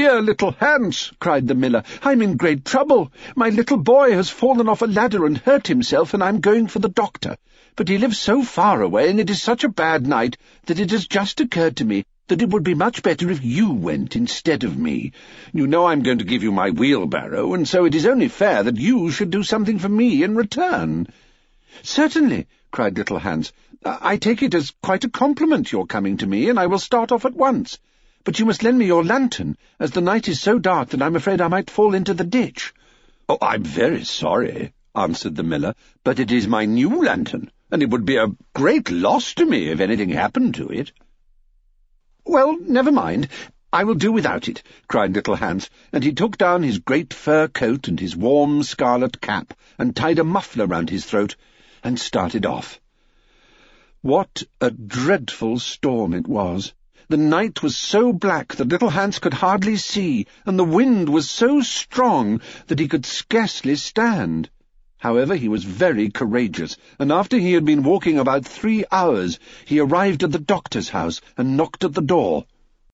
dear little Hans," cried the miller. "I'm in great trouble. My little boy has fallen off a ladder and hurt himself, and I'm going for the doctor. But he lives so far away, and it is such a bad night, that it has just occurred to me that it would be much better if you went instead of me. You know I'm going to give you my wheelbarrow, and so it is only fair that you should do something for me in return." "Certainly," cried little Hans. "I take it as quite a compliment your coming to me, and I will start off at once. But you must lend me your lantern, as the night is so dark that I'm afraid I might fall into the ditch." "Oh, I'm very sorry," answered the miller, "but it is my new lantern, and it would be a great loss to me if anything happened to it." "Well, never mind. I will do without it," cried little Hans, and he took down his great fur coat and his warm scarlet cap, and tied a muffler round his throat, and started off. What a dreadful storm it was! The night was so black that little Hans could hardly see, and the wind was so strong that he could scarcely stand. However, he was very courageous, and after he had been walking about 3 hours, he arrived at the doctor's house and knocked at the door.